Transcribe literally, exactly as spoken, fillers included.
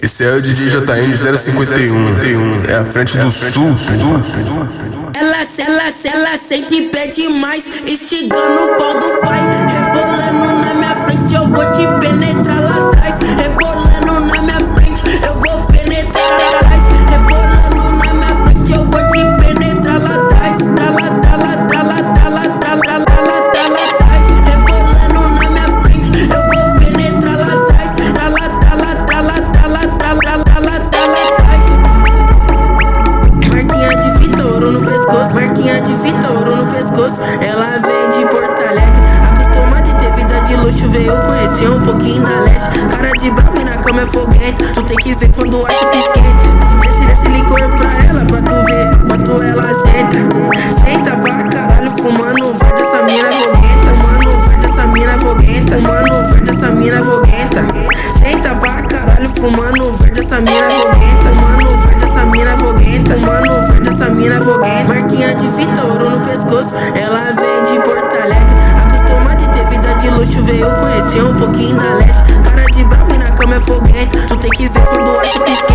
Esse é o D J J N zero cinquenta e um, é a frente do sul. Ela, ela, ela sente e pede mais, instigando o pau do pai. Rebolando na minha frente, eu vou te penetrar lá atrás. Rebolando na minha frente, eu vou penetrar lá atrás. Rebolando na minha frente, eu vou te penetrar lá atrás. Tá lá, tá lá, tá lá, tá lá, tá lá, tá lá, tá lá atrás. Rebolando na minha frente, eu vou penetrar lá atrás. Tá lá, tá lá, tá lá, tá lá, tá lá, tá lá, tá lá atrás. Marquinha de fita, ouro no pescoço. Marquinha de fita, ouro no pescoço. Ela vem de Porto Alegre, acostumada de ter vida de luxo. Veio conhecer um pouquinho da leste. Cara de bravo e na cama é foguento. Tu tem que ver quando acha que esquenta. Desce, desce licor pra ela, pra tu ver quanto ela senta. Senta pra caralho, fumando verde, essa mina é foguenta. Mano, verde, essa mina é foguenta. Mano, verde, essa mina é foguenta. Senta pra caralho, fumando verde, essa mina é foguenta. Mano, verde, essa mina é foguenta. Mano, verde, essa mina é foguenta. Marquinha de fita, ouro no pescoço. Ela vem de Porto Alegre, acostumada de ter vida de luxo. Veio conhecer um pouquinho da leste. Cara de bravo e na cama é foguenta. Tu tem que ver quando acha que esquenta.